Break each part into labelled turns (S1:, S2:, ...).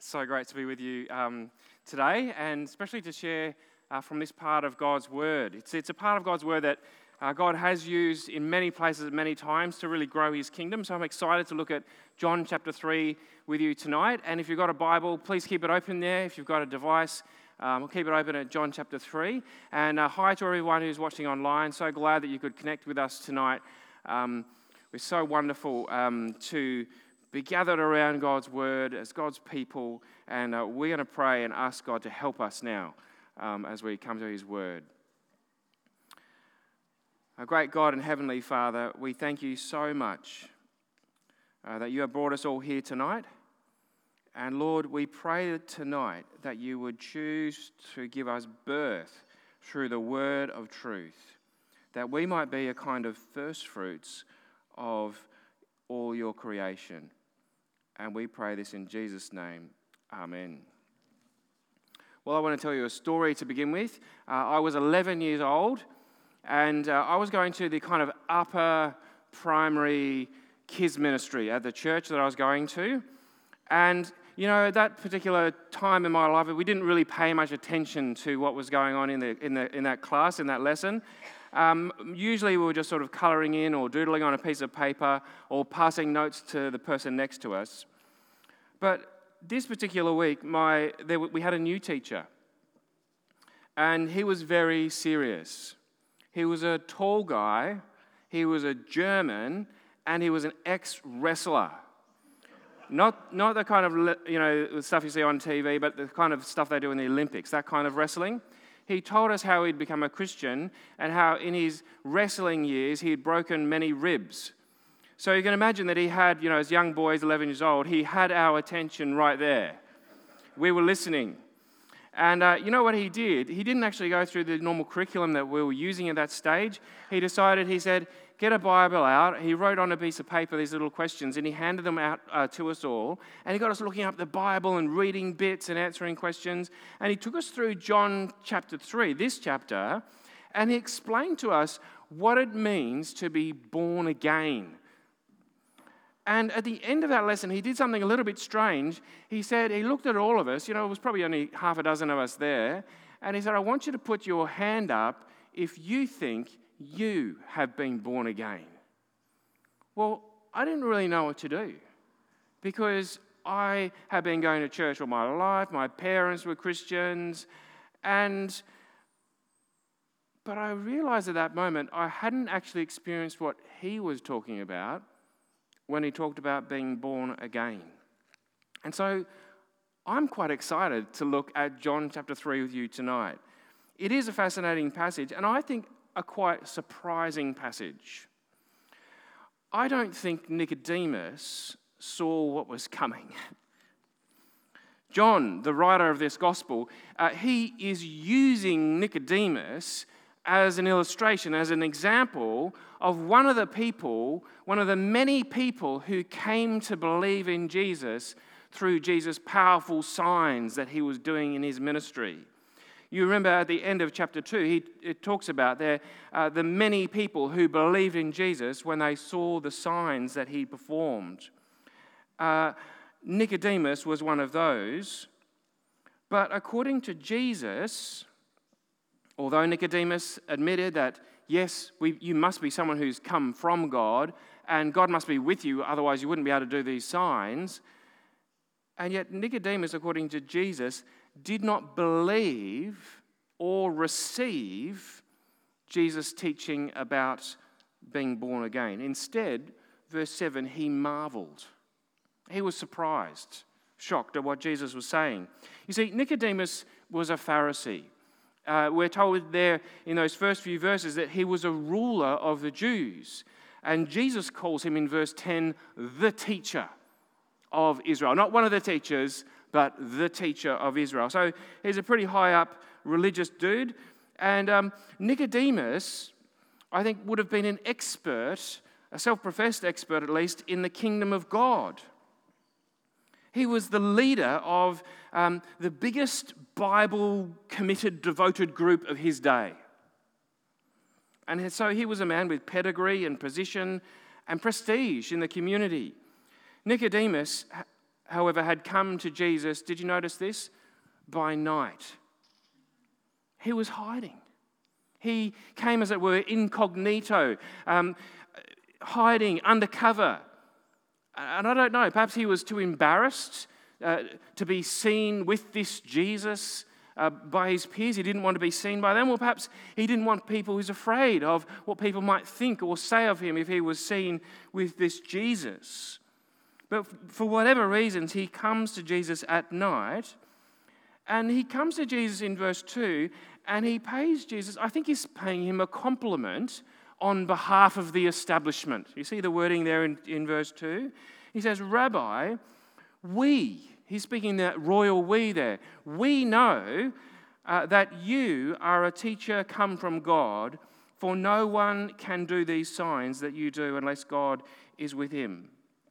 S1: so great to be with you today, and especially to share from this part of God's Word. It's a part of God's Word that God has used in many places at many times to really grow His kingdom. So I'm excited to look at John chapter 3 with you tonight. And if you've got a Bible, please keep it open there. If you've got a device, we'll keep it open at John chapter 3. And hi to everyone who's watching online. So glad that you could connect with us tonight. We're so wonderful to be gathered around God's Word as God's people, and we're going to pray and ask God to help us now as we come to His Word. Our great God and Heavenly Father, we thank you so much that you have brought us all here tonight. And Lord, we pray tonight that you would choose to give us birth through the word of truth, that we might be a kind of first fruits of all your creation. And we pray this in Jesus' name. Amen. Well, I want to tell you a story to begin with. I was 11 years old, and I was going to the kind of upper primary kids ministry at the church that I was going to. And, you know, at that particular time in my life, we didn't really pay much attention to what was going on in that class, in that lesson. Usually we were just sort of colouring in or doodling on a piece of paper or passing notes to the person next to us. But this particular week, we had a new teacher, and he was very serious. He was a tall guy, he was a German, and he was an ex-wrestler. Not the kind of, stuff you see on TV, but the kind of stuff they do in the Olympics, that kind of wrestling. He told us how he'd become a Christian and how in his wrestling years he had broken many ribs. So you can imagine that he had, as young boys, 11 years old, he had our attention right there. We were listening. And you know what he did? He didn't actually go through the normal curriculum that we were using at that stage. He said, get a Bible out. He wrote on a piece of paper these little questions, and he handed them out to us all. And he got us looking up the Bible and reading bits and answering questions. And he took us through John chapter 3, this chapter, and he explained to us what it means to be born again. And at the end of that lesson, he did something a little bit strange. He looked at all of us, it was probably only half a dozen of us there, and he said, I want you to put your hand up if you think you have been born again. Well, I didn't really know what to do because I had been going to church all my life. My parents were Christians, but I realized at that moment I hadn't actually experienced what he was talking about when he talked about being born again. And so I'm quite excited to look at John chapter 3 with you tonight. It is a fascinating passage, and I think a quite surprising passage. I don't think Nicodemus saw what was coming. John, the writer of this gospel, he is using Nicodemus as an illustration, as an example of one of the many people who came to believe in Jesus through Jesus' powerful signs that he was doing in his ministry. You remember at the end of chapter 2, it talks about the many people who believed in Jesus when they saw the signs that he performed. Nicodemus was one of those, but according to Jesus, although Nicodemus admitted that, yes, you must be someone who's come from God, and God must be with you, otherwise you wouldn't be able to do these signs. And yet Nicodemus, according to Jesus, did not believe or receive Jesus' teaching about being born again. Instead, verse 7, he marveled. He was surprised, shocked at what Jesus was saying. You see, Nicodemus was a Pharisee. We're told there in those first few verses that he was a ruler of the Jews. And Jesus calls him in verse 10, the teacher of Israel. Not one of the teachers, but the teacher of Israel. So he's a pretty high up religious dude. And Nicodemus, I think, would have been an expert, a self-professed expert at least, in the kingdom of God. He was the leader of the biggest Bible-committed, devoted group of his day. And so he was a man with pedigree and position and prestige in the community. Nicodemus however, had come to Jesus, did you notice this? By night. He was hiding. He came, as it were, incognito, hiding undercover. And I don't know, perhaps he was too embarrassed to be seen with this Jesus by his peers. He didn't want to be seen by them. Or perhaps he didn't want people, he was afraid of what people might think or say of him if he was seen with this Jesus. But for whatever reasons, he comes to Jesus at night. And he comes to Jesus in verse 2, and he pays Jesus, I think he's paying him a compliment on behalf of the establishment. You see the wording there in verse 2? He says, Rabbi, he's speaking that royal we there, we know that you are a teacher come from God, for no one can do these signs that you do unless God is with him.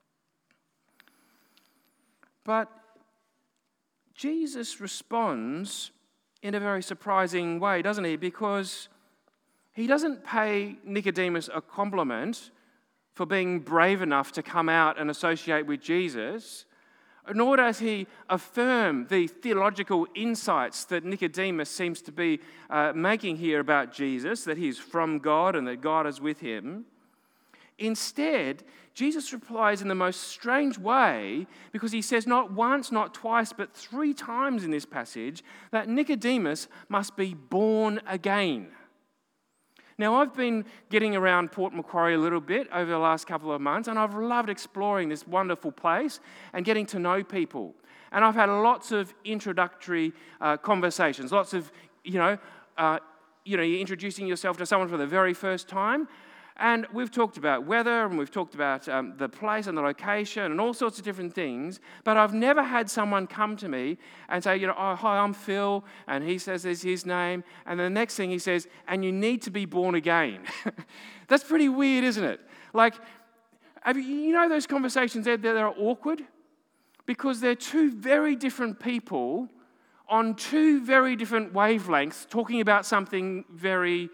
S1: But Jesus responds in a very surprising way, doesn't he? Because he doesn't pay Nicodemus a compliment for being brave enough to come out and associate with Jesus, nor does he affirm the theological insights that Nicodemus seems to be making here about Jesus, that he's from God and that God is with him. Instead, Jesus replies in the most strange way, because he says not once, not twice, but 3 times in this passage that Nicodemus must be born again. Now, I've been getting around Port Macquarie a little bit over the last couple of months, and I've loved exploring this wonderful place and getting to know people. And I've had lots of introductory conversations, lots of, you're introducing yourself to someone for the very first time. And we've talked about weather, and we've talked about the place and the location and all sorts of different things, but I've never had someone come to me and say, oh, hi, I'm Phil, and he says there's his name, and the next thing he says, and you need to be born again. That's pretty weird, isn't it? Like, those conversations that are awkward? Because they're 2 very different people on 2 very different wavelengths talking about something very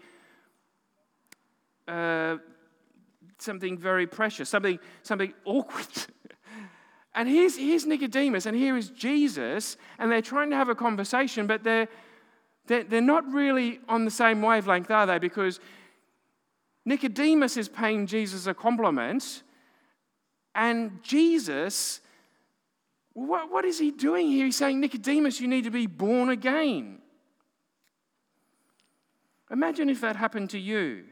S1: precious, something awkward. And here's Nicodemus, and here is Jesus, and they're trying to have a conversation, but they're not really on the same wavelength, are they? Because Nicodemus is paying Jesus a compliment, and Jesus, what is he doing here? He's saying, Nicodemus, you need to be born again. Imagine if that happened to you.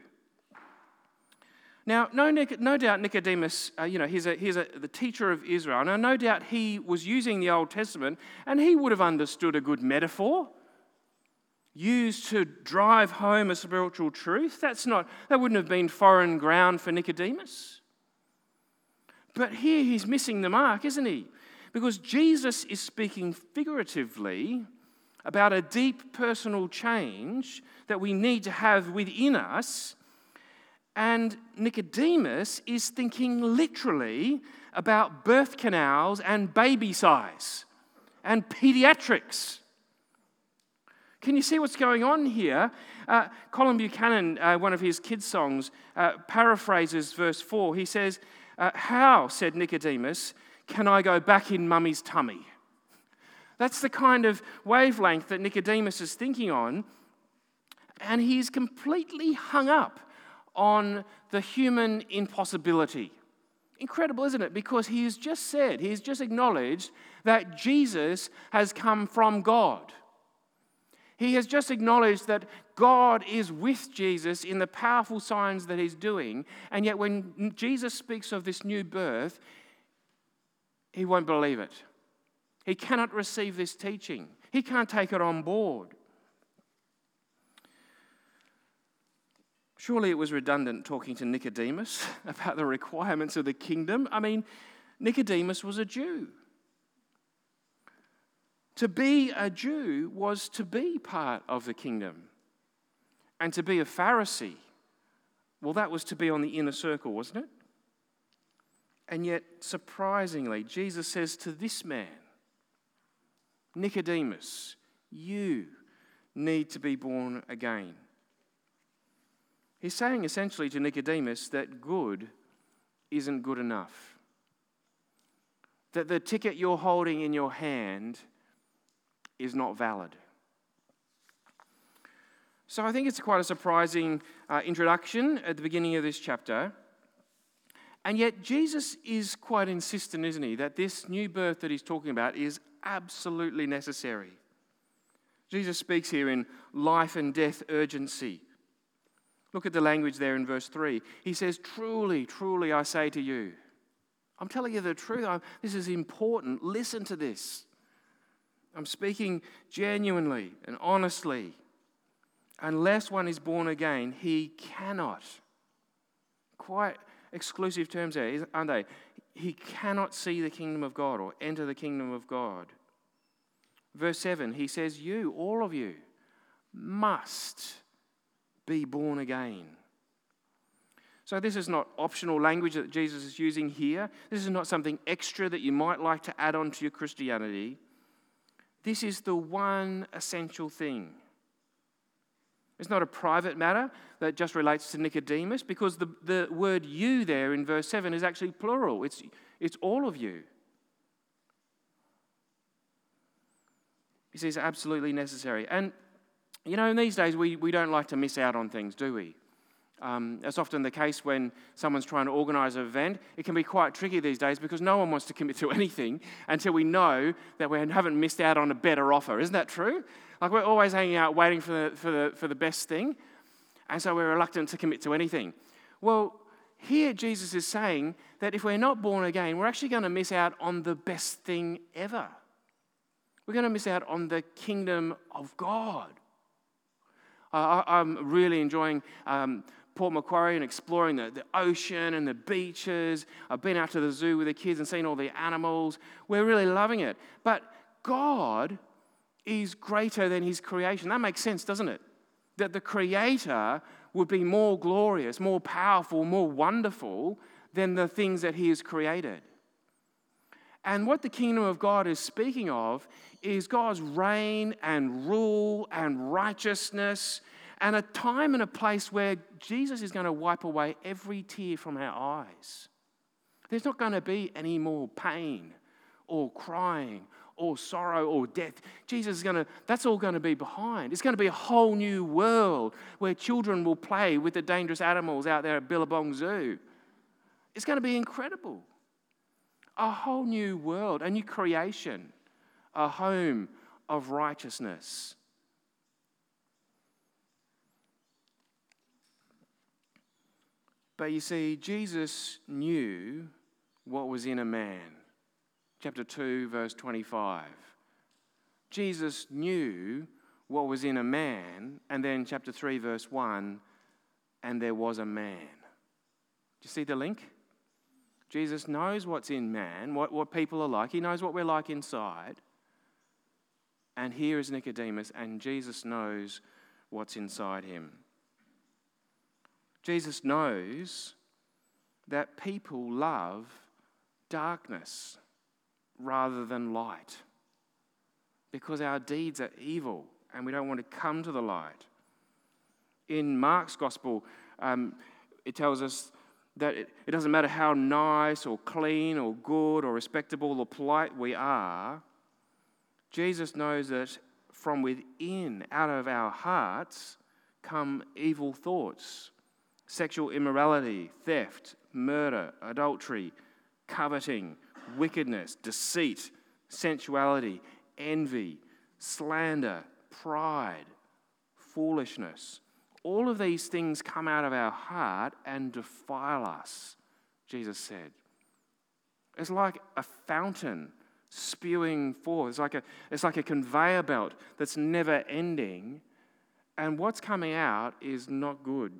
S1: Now, no doubt Nicodemus, he's the teacher of Israel. Now, no doubt he was using the Old Testament, and he would have understood a good metaphor used to drive home a spiritual truth. That wouldn't have been foreign ground for Nicodemus. But here he's missing the mark, isn't he? Because Jesus is speaking figuratively about a deep personal change that we need to have within us. And Nicodemus is thinking literally about birth canals and baby size and pediatrics. Can you see what's going on here? Colin Buchanan, one of his kids' songs, paraphrases verse 4. He says, how, said Nicodemus, can I go back in mummy's tummy? That's the kind of wavelength that Nicodemus is thinking on, and he's completely hung up on the human impossibility. Incredible, isn't it? Because he's just acknowledged that Jesus has come from God. He has just acknowledged that God is with Jesus in the powerful signs that he's doing, and yet when Jesus speaks of this new birth, he won't believe it. He cannot receive this teaching. He can't take it on board. Surely it was redundant talking to Nicodemus about the requirements of the kingdom. I mean, Nicodemus was a Jew. To be a Jew was to be part of the kingdom. And to be a Pharisee, well, that was to be on the inner circle, wasn't it? And yet, surprisingly, Jesus says to this man, Nicodemus, you need to be born again. He's saying essentially to Nicodemus that good isn't good enough. that the ticket you're holding in your hand is not valid. So I think it's quite a surprising introduction at the beginning of this chapter. And yet Jesus is quite insistent, isn't he, that this new birth that he's talking about is absolutely necessary. Jesus speaks here in life and death urgency. Look at the language there in verse 3. He says, "Truly, truly, I say to you." I'm telling you the truth. This is important. Listen to this. I'm speaking genuinely and honestly. Unless one is born again, he cannot. Quite exclusive terms there, aren't they? He cannot see the kingdom of God or enter the kingdom of God. Verse 7, he says, you, all of you, must be born again. So this is not optional language that Jesus is using here. This is not something extra that you might like to add on to your Christianity. This is the one essential thing. It's not a private matter that just relates to Nicodemus, because the word you there in verse 7 is actually plural. It's all of you. He says absolutely necessary. And, you know, in these days we don't like to miss out on things, do we? That's often the case when someone's trying to organise an event. It can be quite tricky these days because no one wants to commit to anything until we know that we haven't missed out on a better offer. Isn't that true? Like, we're always hanging out waiting for the best thing, and so we're reluctant to commit to anything. Well, here Jesus is saying that if we're not born again, we're actually going to miss out on the best thing ever. We're going to miss out on the kingdom of God. I'm really enjoying Port Macquarie and exploring the ocean and the beaches. I've been out to the zoo with the kids and seen all the animals. We're really loving it. But God is greater than his creation. That makes sense, doesn't it? That the Creator would be more glorious, more powerful, more wonderful than the things that he has created. And what the kingdom of God is speaking of is God's reign and rule and righteousness, and a time and a place where Jesus is going to wipe away every tear from our eyes. There's not going to be any more pain or crying or sorrow or death. That's all going to be behind. It's going to be a whole new world where children will play with the dangerous animals out there at Billabong Zoo. It's going to be incredible. A whole new world, a new creation, a home of righteousness. But you see, Jesus knew what was in a man. Chapter 2, verse 25. Jesus knew what was in a man, and then chapter 3, verse 1, and there was a man. Do you see the link? Jesus knows what's in man, what people are like. He knows what we're like inside. And here is Nicodemus, and Jesus knows what's inside him. Jesus knows that people love darkness rather than light because our deeds are evil and we don't want to come to the light. In Mark's gospel, it tells us that it doesn't matter how nice or clean or good or respectable or polite we are. Jesus knows that from within, out of our hearts, come evil thoughts, sexual immorality, theft, murder, adultery, coveting, wickedness, deceit, sensuality, envy, slander, pride, foolishness. All of these things come out of our heart and defile us, Jesus said. It's like a fountain spewing forth. It's like a conveyor belt that's never ending, and what's coming out is not good.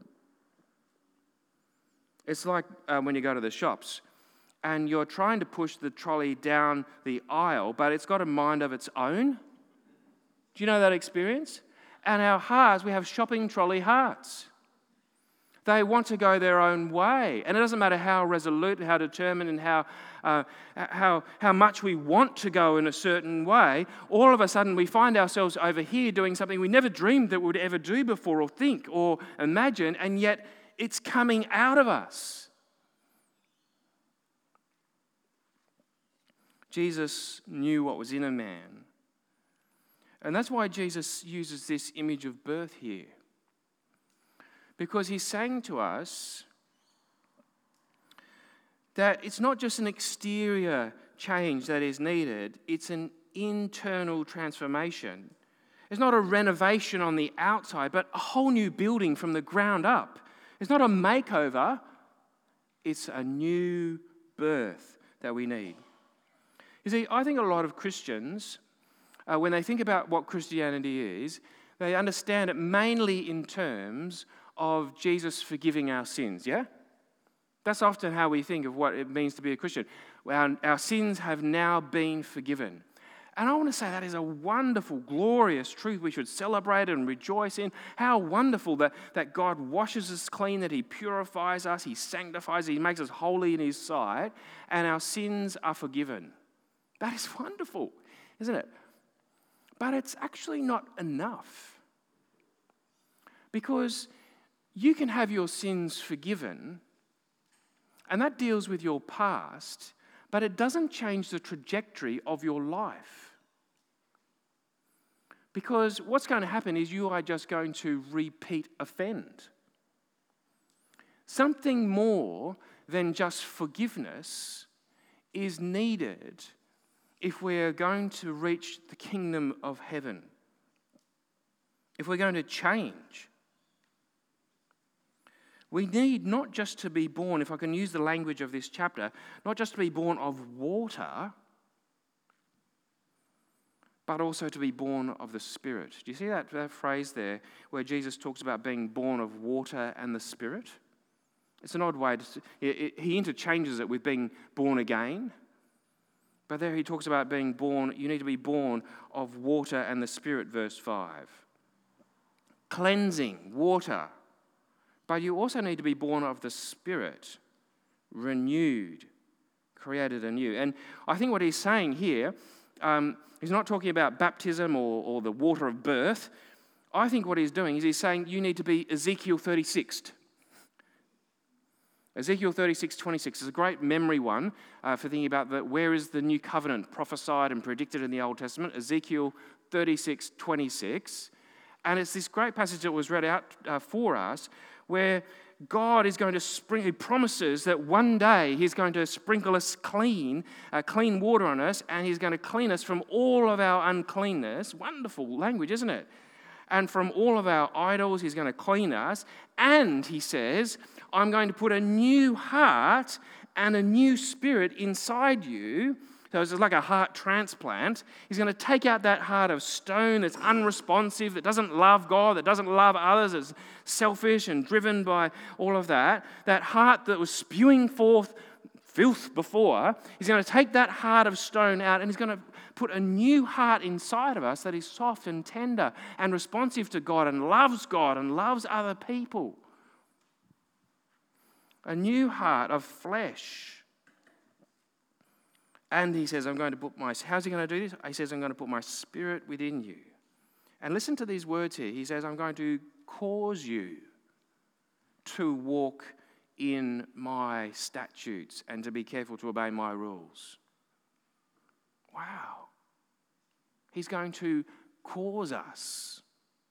S1: It's like when you go to the shops and you're trying to push the trolley down the aisle, but it's got a mind of its own. Do you know that experience? And our hearts, we have shopping trolley hearts. They want to go their own way. And it doesn't matter how resolute, how determined, and how much we want to go in a certain way, all of a sudden we find ourselves over here doing something we never dreamed that we would ever do before or think or imagine, and yet it's coming out of us. Jesus knew what was in a man. And that's why Jesus uses this image of birth here. Because he's saying to us that it's not just an exterior change that is needed, it's an internal transformation. It's not a renovation on the outside, but a whole new building from the ground up. It's not a makeover, it's a new birth that we need. You see, I think a lot of Christians, when they think about what Christianity is, they understand it mainly in terms of Jesus forgiving our sins, yeah? That's often how we think of what it means to be a Christian. Our sins have now been forgiven. And I want to say that is a wonderful, glorious truth we should celebrate and rejoice in. How wonderful that God washes us clean, that he purifies us, he sanctifies, he makes us holy in his sight, and our sins are forgiven. That is wonderful, isn't it? But it's actually not enough. Because you can have your sins forgiven, and that deals with your past, but it doesn't change the trajectory of your life. Because what's going to happen is you are just going to repeat offend. Something more than just forgiveness is needed if we're going to reach the kingdom of heaven. If we're going to change. We need not just to be born, if I can use the language of this chapter, not just to be born of water, but also to be born of the Spirit. Do you see that phrase there where Jesus talks about being born of water and the Spirit? It's an odd way he interchanges it with being born again. But there he talks about being born, you need to be born of water and the Spirit, verse 5. Cleansing, water. But you also need to be born of the Spirit, renewed, created anew. And I think what he's saying here, he's not talking about baptism or the water of birth. I think what he's doing is he's saying you need to be Ezekiel 36'd. Ezekiel 36:26 is a great memory one for thinking about where is the new covenant prophesied and predicted in the Old Testament. Ezekiel 36:26. And it's this great passage that was read out for us where God is going to he promises that one day he's going to sprinkle us clean water on us, and he's going to clean us from all of our uncleanness. Wonderful language, isn't it? And from all of our idols, he's going to clean us. And he says, I'm going to put a new heart and a new spirit inside you. So it's like a heart transplant. He's going to take out that heart of stone that's unresponsive, that doesn't love God, that doesn't love others, that's selfish and driven by all of that. That heart that was spewing forth filth before, he's going to take that heart of stone out, and he's going to put a new heart inside of us that is soft and tender and responsive to God and loves other people. A new heart of flesh. And he says, how's he going to do this? He says, I'm going to put my Spirit within you. And listen to these words here. He says, I'm going to cause you to walk in my statutes and to be careful to obey my rules. Wow. He's going to cause us.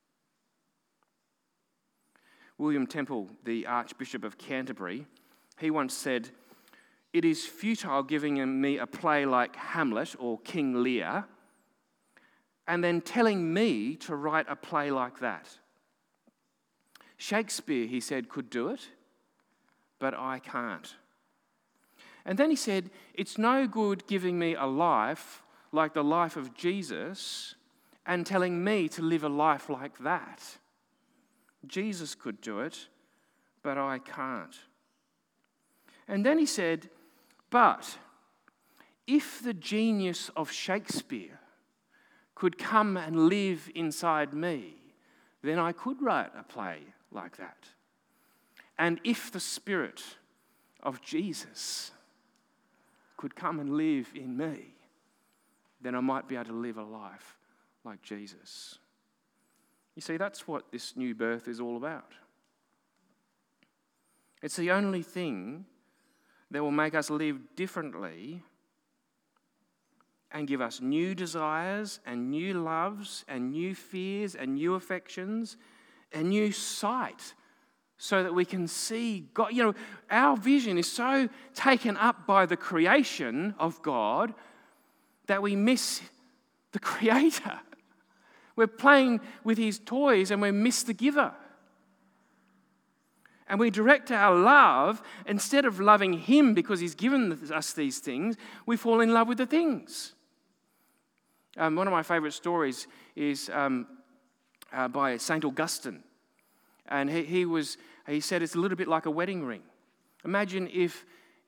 S1: William Temple, the Archbishop of Canterbury, he once said, it is futile giving me a play like Hamlet or King Lear and then telling me to write a play like that. Shakespeare, he said, could do it, but I can't. And then he said, it's no good giving me a life like the life of Jesus and telling me to live a life like that. Jesus could do it, but I can't. And then he said, but if the genius of Shakespeare could come and live inside me, then I could write a play like that. And if the Spirit of Jesus could come and live in me, then I might be able to live a life like Jesus. You see, that's what this new birth is all about. It's the only thing that will make us live differently and give us new desires and new loves and new fears and new affections and new sight so that we can see God. You know, our vision is so taken up by the creation of God that we miss the Creator. We're playing with His toys and we miss the giver. And we direct our love, instead of loving Him because He's given us these things, we fall in love with the things. One of my favourite stories is by St. Augustine. And he said it's a little bit like a wedding ring. Imagine if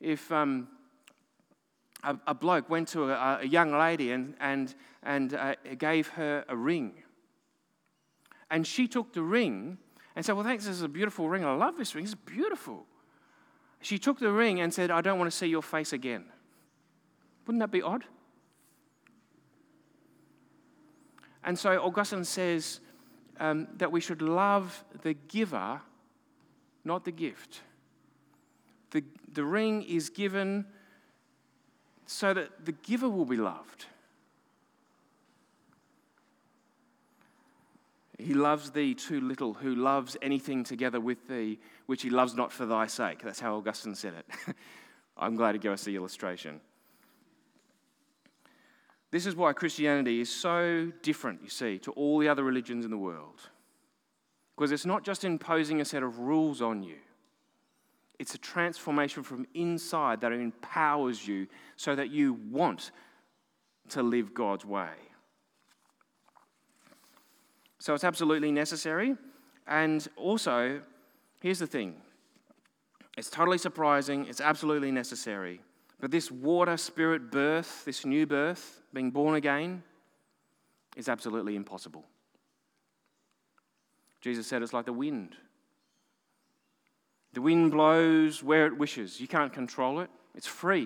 S1: a bloke went to a young lady and gave her a ring. And she took the ring and said, well, thanks, this is a beautiful ring. I love this ring. It's beautiful. She took the ring and said, I don't want to see your face again. Wouldn't that be odd? And so Augustine says that we should love the giver, not the gift. The ring is given so that the giver will be loved. He loves thee too little, who loves anything together with thee, which he loves not for thy sake. That's how Augustine said it. I'm glad he gave us the illustration. This is why Christianity is so different, you see, to all the other religions in the world. Because it's not just imposing a set of rules on you. It's a transformation from inside that empowers you so that you want to live God's way. So it's absolutely necessary. And also, here's the thing. It's totally surprising. It's absolutely necessary. But this water spirit birth, this new birth, being born again, is absolutely impossible. Jesus said it's like the wind. The wind blows where it wishes. You can't control it. It's free.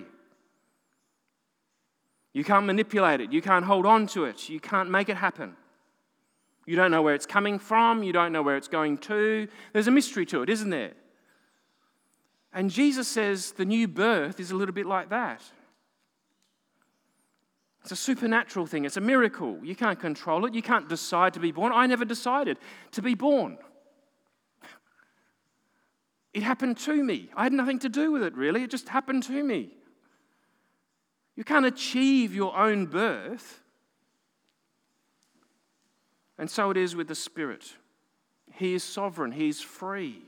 S1: You can't manipulate it. You can't hold on to it. You can't make it happen. You don't know where it's coming from. You don't know where it's going to. There's a mystery to it, isn't there? And Jesus says the new birth is a little bit like that. It's a supernatural thing. It's a miracle. You can't control it. You can't decide to be born. I never decided to be born. It happened to me. I had nothing to do with it, really. It just happened to me. You can't achieve your own birth. And so it is with the Spirit. He is sovereign. He is free.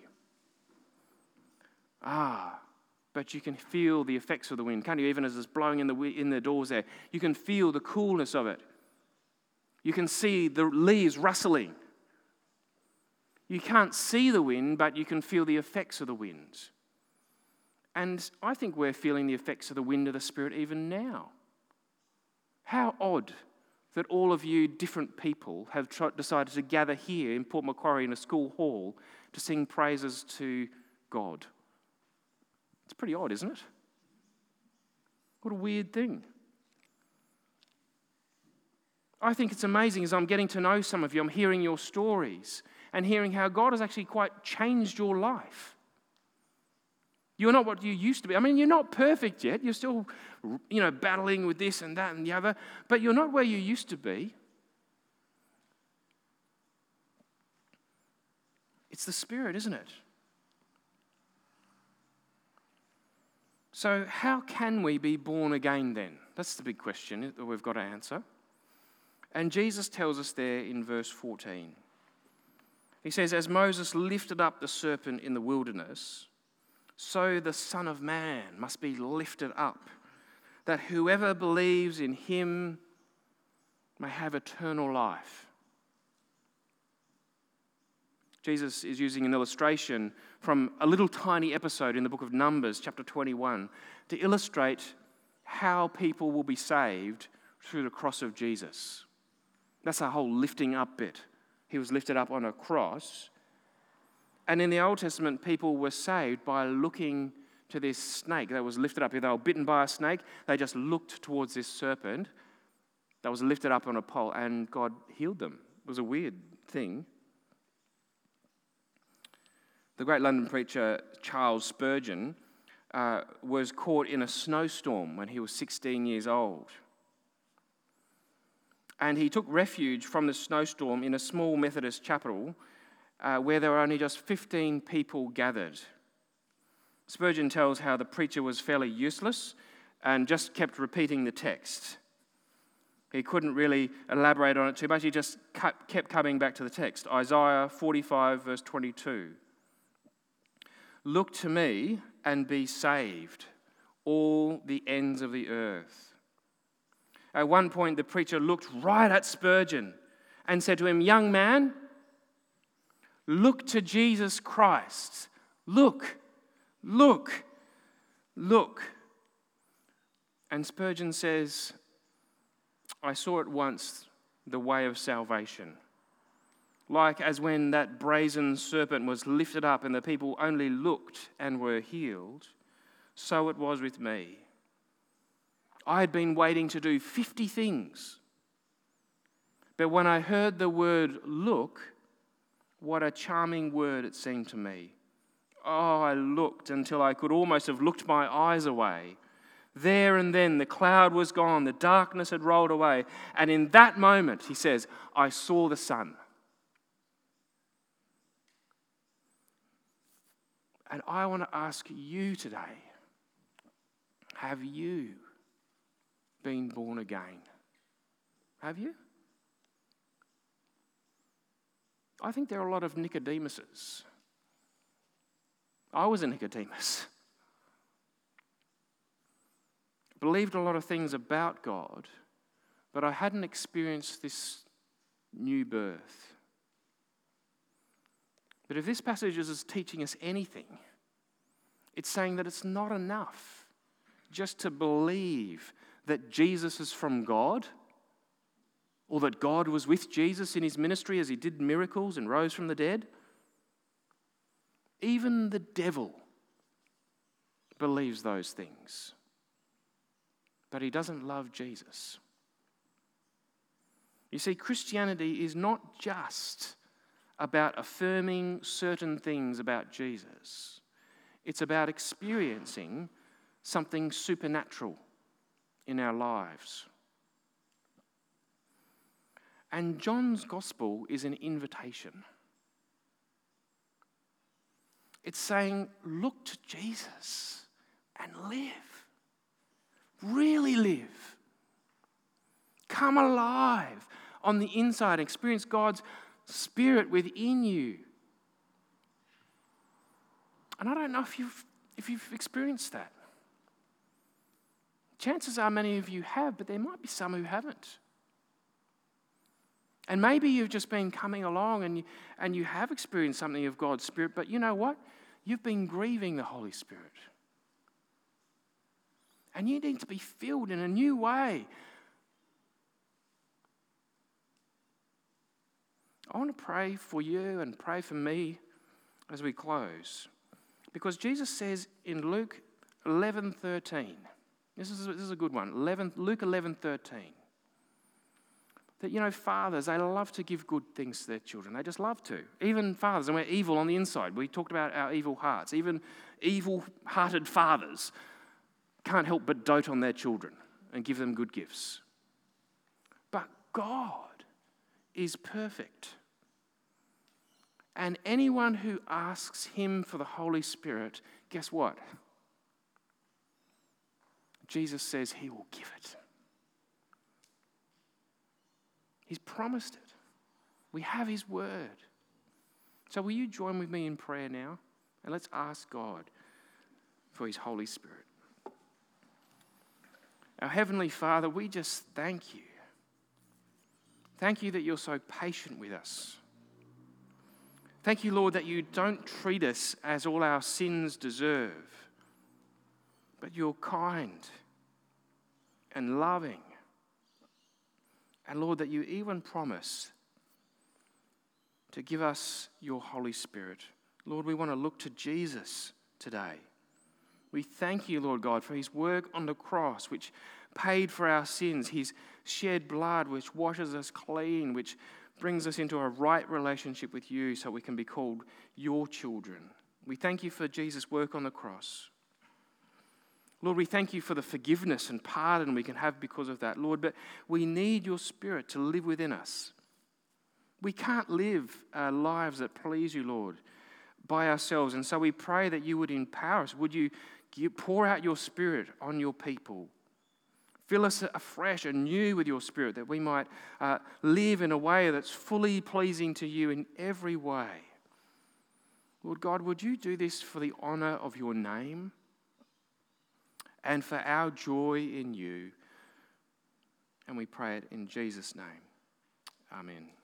S1: But you can feel the effects of the wind, can't you? Even as it's blowing in the doors there, you can feel the coolness of it. You can see the leaves rustling. You can't see the wind, but you can feel the effects of the wind. And I think we're feeling the effects of the wind of the Spirit even now. How odd that all of you different people have decided to gather here in Port Macquarie in a school hall to sing praises to God. It's pretty odd, isn't it? What a weird thing. I think it's amazing as I'm getting to know some of you, I'm hearing your stories and hearing how God has actually quite changed your life. You're not what you used to be. I mean, you're not perfect yet. You're still, battling with this and that and the other, but you're not where you used to be. It's the Spirit, isn't it? So how can we be born again then? That's the big question that we've got to answer. And Jesus tells us there in verse 14. He says, as Moses lifted up the serpent in the wilderness, so the Son of Man must be lifted up, that whoever believes in him may have eternal life. Jesus is using an illustration from a little tiny episode in the book of Numbers, chapter 21, to illustrate how people will be saved through the cross of Jesus. That's the whole lifting up bit. He was lifted up on a cross. And in the Old Testament, people were saved by looking to this snake that was lifted up. If they were bitten by a snake, they just looked towards this serpent that was lifted up on a pole, and God healed them. It was a weird thing. The great London preacher Charles Spurgeon was caught in a snowstorm when he was 16 years old. and he took refuge from the snowstorm in a small Methodist chapel where there were only just 15 people gathered. Spurgeon tells how the preacher was fairly useless and just kept repeating the text. He couldn't really elaborate on it too much. He just kept coming back to the text. Isaiah 45, verse 22. Look to me and be saved, all the ends of the earth. At one point, the preacher looked right at Spurgeon and said to him, young man, look to Jesus Christ. Look, look, look. And Spurgeon says, I saw at once the way of salvation. Like as when that brazen serpent was lifted up and the people only looked and were healed, so it was with me. I had been waiting to do 50 things. But when I heard the word look, what a charming word it seemed to me. Oh, I looked until I could almost have looked my eyes away. There and then the cloud was gone, the darkness had rolled away, and in that moment, he says, I saw the sun. And I want to ask you today, have you been born again? Have you? I think there are a lot of Nicodemuses. I was a Nicodemus. Believed a lot of things about God, but I hadn't experienced this new birth. But if this passage is teaching us anything, it's saying that it's not enough just to believe that Jesus is from God, or that God was with Jesus in his ministry as he did miracles and rose from the dead. Even the devil believes those things. But he doesn't love Jesus. You see, Christianity is not just about affirming certain things about Jesus. It's about experiencing something supernatural in our lives. And John's gospel is an invitation. It's saying, look to Jesus and live. Really live. Come alive on the inside. Experience God's Spirit within you. And I don't know if you've experienced that. Chances are many of you have, but there might be some who haven't. And maybe you've just been coming along and you have experienced something of God's Spirit, but you know what? You've been grieving the Holy Spirit. And you need to be filled in a new way. I want to pray for you and pray for me as we close. Because Jesus says in Luke 11:13, this is a good one, Luke 11:13, that, fathers, they love to give good things to their children. They just love to. Even fathers, and we're evil on the inside. We talked about our evil hearts. Even evil-hearted fathers can't help but dote on their children and give them good gifts. But God is perfect. And anyone who asks him for the Holy Spirit, guess what? Jesus says he will give it. He's promised it. We have his word. So will you join with me in prayer now? And let's ask God for his Holy Spirit. Our Heavenly Father, we just thank you. Thank you that you're so patient with us. Thank you, Lord, that you don't treat us as all our sins deserve, but you're kind and loving. And Lord, that you even promise to give us your Holy Spirit. Lord, we want to look to Jesus today. We thank you, Lord God, for his work on the cross, which paid for our sins, his shed blood, which washes us clean, which brings us into a right relationship with you so we can be called your children. We thank you for Jesus' work on the cross. Lord, we thank you for the forgiveness and pardon we can have because of that, Lord, but we need your Spirit to live within us. We can't live lives that please you, Lord, by ourselves, and so we pray that you would empower us. Would you pour out your Spirit on your people? Fill us afresh and new with your Spirit, that we might live in a way that's fully pleasing to you in every way. Lord God, would you do this for the honour of your name and for our joy in you? And we pray it in Jesus' name. Amen.